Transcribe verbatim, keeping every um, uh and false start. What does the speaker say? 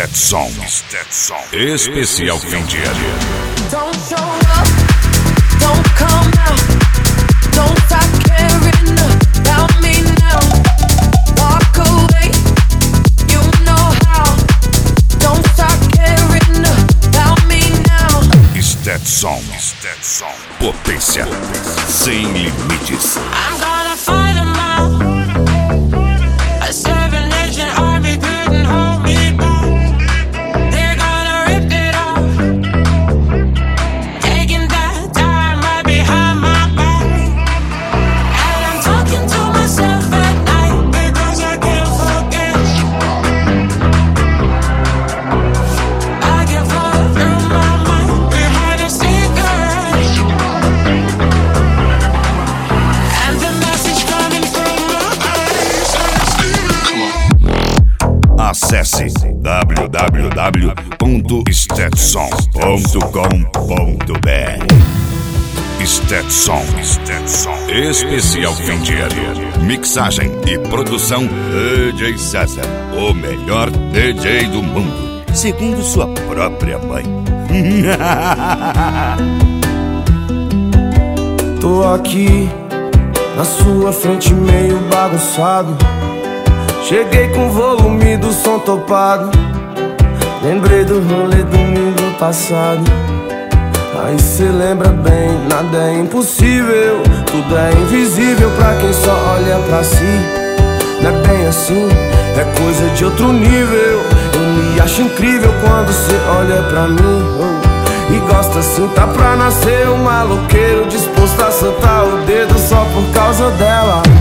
Stetson. Especial fim de ano. Don't show up, don't come out, don't stop caring about me now. Walk away, you know how. Don't stop caring about me now. Stetson, Stetson, potência sem limites. I'm gonna fight them out. A seven nation army couldn't hold me back. They're gonna rip it off, taking that time right behind my back. And I'm talking to myself at night because I can't forget. I can fall through my mind behind a cigarette, and the message coming from my eyes. Acesse w w w ponto stetson ponto com ponto b r. Stetson, Stetson, especial fim de ano. Mixagem e produção D J César, o melhor D J do mundo, segundo sua própria mãe. Tô aqui na sua frente meio bagunçado. Cheguei com o volume do som topado. Lembrei do rolê domingo passado. Aí cê lembra bem, nada é impossível. Tudo é invisível pra quem só olha pra si. Não é bem assim, é coisa de outro nível. Eu me acho incrível quando cê olha pra mim, oh, e gosta assim, tá pra nascer um maloqueiro disposto a soltar o dedo só por causa dela.